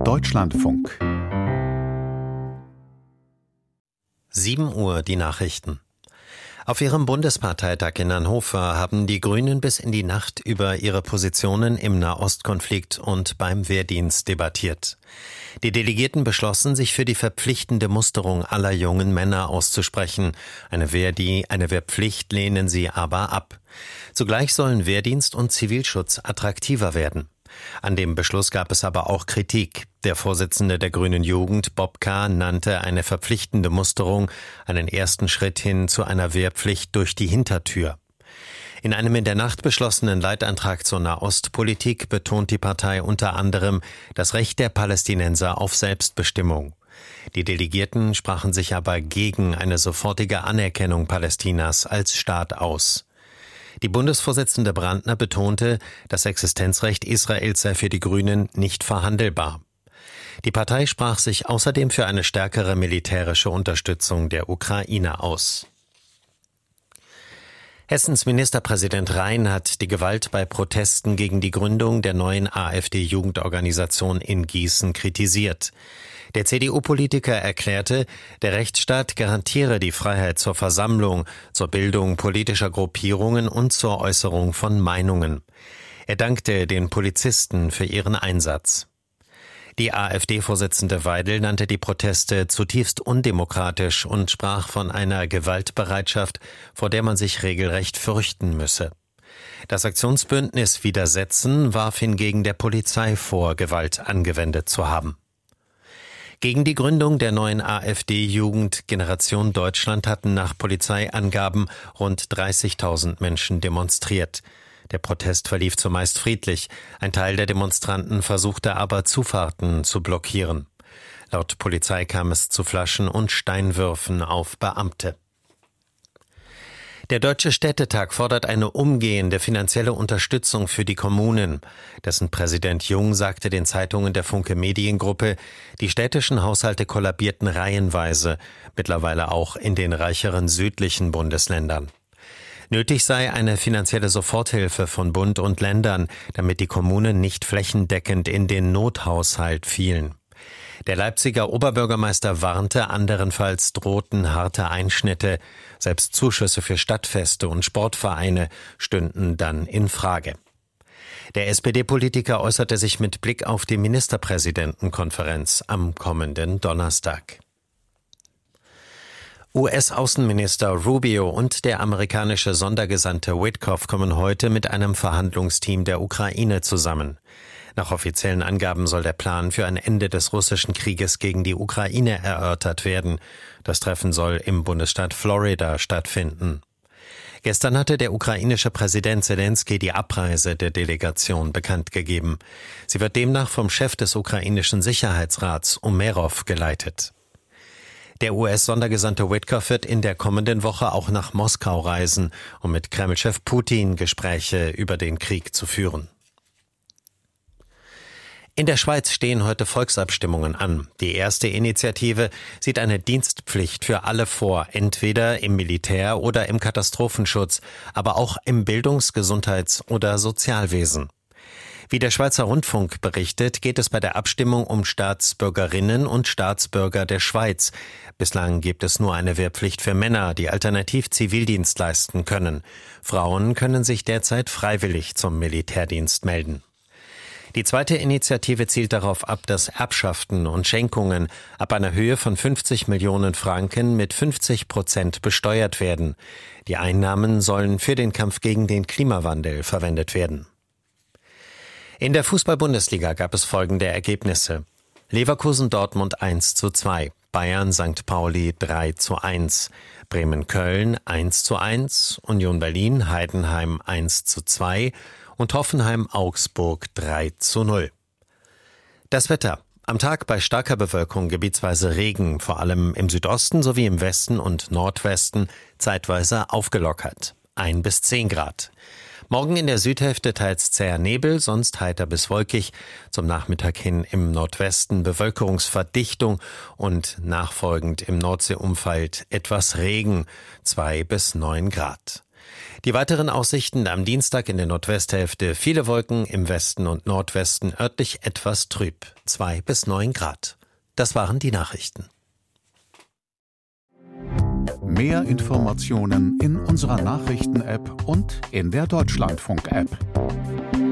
Deutschlandfunk. 7 Uhr die Nachrichten. Auf ihrem Bundesparteitag in Hannover haben die Grünen bis in die Nacht über ihre Positionen im Nahostkonflikt und beim Wehrdienst debattiert. Die Delegierten beschlossen, sich für die verpflichtende Musterung aller jungen Männer auszusprechen. Eine Wehrpflicht lehnen sie aber ab. Zugleich sollen Wehrdienst und Zivilschutz attraktiver werden. An dem Beschluss gab es aber auch Kritik. Der Vorsitzende der Grünen Jugend, Bob K., nannte eine verpflichtende Musterung einen ersten Schritt hin zu einer Wehrpflicht durch die Hintertür. In einem in der Nacht beschlossenen Leitantrag zur Nahostpolitik betont die Partei unter anderem das Recht der Palästinenser auf Selbstbestimmung. Die Delegierten sprachen sich aber gegen eine sofortige Anerkennung Palästinas als Staat aus. Die Bundesvorsitzende Brandner betonte, das Existenzrecht Israels sei für die Grünen nicht verhandelbar. Die Partei sprach sich außerdem für eine stärkere militärische Unterstützung der Ukraine aus. Hessens Ministerpräsident Rhein hat die Gewalt bei Protesten gegen die Gründung der neuen AfD-Jugendorganisation in Gießen kritisiert. Der CDU-Politiker erklärte, der Rechtsstaat garantiere die Freiheit zur Versammlung, zur Bildung politischer Gruppierungen und zur Äußerung von Meinungen. Er dankte den Polizisten für ihren Einsatz. Die AfD-Vorsitzende Weidel nannte die Proteste zutiefst undemokratisch und sprach von einer Gewaltbereitschaft, vor der man sich regelrecht fürchten müsse. Das Aktionsbündnis Widersetzen warf hingegen der Polizei vor, Gewalt angewendet zu haben. Gegen die Gründung der neuen AfD-Jugend Generation Deutschland hatten nach Polizeiangaben rund 30.000 Menschen demonstriert. Der Protest verlief zumeist friedlich. Ein Teil der Demonstranten versuchte aber, Zufahrten zu blockieren. Laut Polizei kam es zu Flaschen und Steinwürfen auf Beamte. Der Deutsche Städtetag fordert eine umgehende finanzielle Unterstützung für die Kommunen. Dessen Präsident Jung sagte den Zeitungen der Funke Mediengruppe, die städtischen Haushalte kollabierten reihenweise, mittlerweile auch in den reicheren südlichen Bundesländern. Nötig sei eine finanzielle Soforthilfe von Bund und Ländern, damit die Kommunen nicht flächendeckend in den Nothaushalt fielen. Der Leipziger Oberbürgermeister warnte, anderenfalls drohten harte Einschnitte. Selbst Zuschüsse für Stadtfeste und Sportvereine stünden dann in Frage. Der SPD-Politiker äußerte sich mit Blick auf die Ministerpräsidentenkonferenz am kommenden Donnerstag. US-Außenminister Rubio und der amerikanische Sondergesandte Witkoff kommen heute mit einem Verhandlungsteam der Ukraine zusammen. Nach offiziellen Angaben soll der Plan für ein Ende des russischen Krieges gegen die Ukraine erörtert werden. Das Treffen soll im Bundesstaat Florida stattfinden. Gestern hatte der ukrainische Präsident Selenskyj die Abreise der Delegation bekannt gegeben. Sie wird demnach vom Chef des ukrainischen Sicherheitsrats Umerov geleitet. Der US-Sondergesandte Witkoff wird in der kommenden Woche auch nach Moskau reisen, um mit Kremlchef Putin Gespräche über den Krieg zu führen. In der Schweiz stehen heute Volksabstimmungen an. Die erste Initiative sieht eine Dienstpflicht für alle vor, entweder im Militär oder im Katastrophenschutz, aber auch im Bildungs-, Gesundheits- oder Sozialwesen. Wie der Schweizer Rundfunk berichtet, geht es bei der Abstimmung um Staatsbürgerinnen und Staatsbürger der Schweiz. Bislang gibt es nur eine Wehrpflicht für Männer, die alternativ Zivildienst leisten können. Frauen können sich derzeit freiwillig zum Militärdienst melden. Die zweite Initiative zielt darauf ab, dass Erbschaften und Schenkungen ab einer Höhe von 50 Millionen Franken mit 50% besteuert werden. Die Einnahmen sollen für den Kampf gegen den Klimawandel verwendet werden. In der Fußball-Bundesliga gab es folgende Ergebnisse. Leverkusen-Dortmund 1:2, Bayern-St. Pauli 3:1, Bremen-Köln 1:1, Union Berlin-Heidenheim 1:2 und Hoffenheim-Augsburg 3:0. Das Wetter. Am Tag bei starker Bewölkung gebietsweise Regen, vor allem im Südosten sowie im Westen und Nordwesten, zeitweise aufgelockert. 1 bis 10 Grad. Morgen in der Südhälfte teils zäher Nebel, sonst heiter bis wolkig. Zum Nachmittag hin im Nordwesten Bevölkerungsverdichtung und nachfolgend im Nordseeumfeld etwas Regen, 2 bis 9 Grad. Die weiteren Aussichten am Dienstag in der Nordwesthälfte: viele Wolken, im Westen und Nordwesten örtlich etwas trüb, 2 bis 9 Grad. Das waren die Nachrichten. Mehr Informationen in unserer Nachrichten-App und in der Deutschlandfunk-App.